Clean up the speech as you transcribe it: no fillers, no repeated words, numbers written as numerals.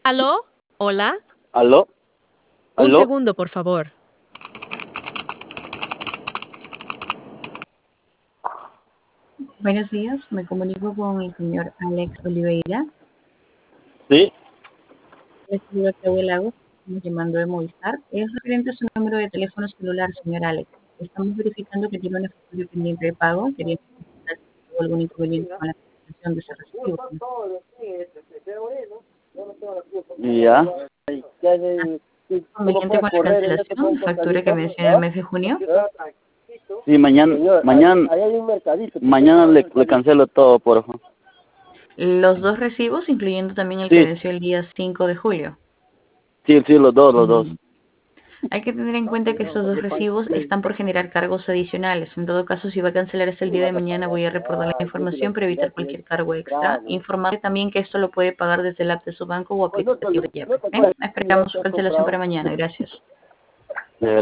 ¿Aló? ¿Hola? ¿Aló? Un ¿Aló? segundo, por favor. Buenos días, me comunico con el señor Alex Oliveira. ¿Sí? El señor Raúl Lagos, estamos llamando de Movistar. Es referente a su número de teléfono celular, señor Alex. Estamos verificando que tiene una factura pendiente de pago. Quería preguntar si tuvo algún inconveniente con la presentación de ese recibo. Ya. ¿Inconveniente con la cancelación de factura que menciona el mes de junio? Sí, mañana le cancelo todo, por favor. Los dos recibos, incluyendo también el que Sí, venció el día 5 de julio. sí, los dos. Hay que tener en cuenta que estos dos recibos están por generar cargos adicionales. En todo caso, si va a cancelar hasta el día de mañana, voy a reportar la información para evitar cualquier cargo extra. Informarle también que esto lo puede pagar desde el app de su banco o aplicativo de Yep. Esperamos su cancelación para mañana. Gracias.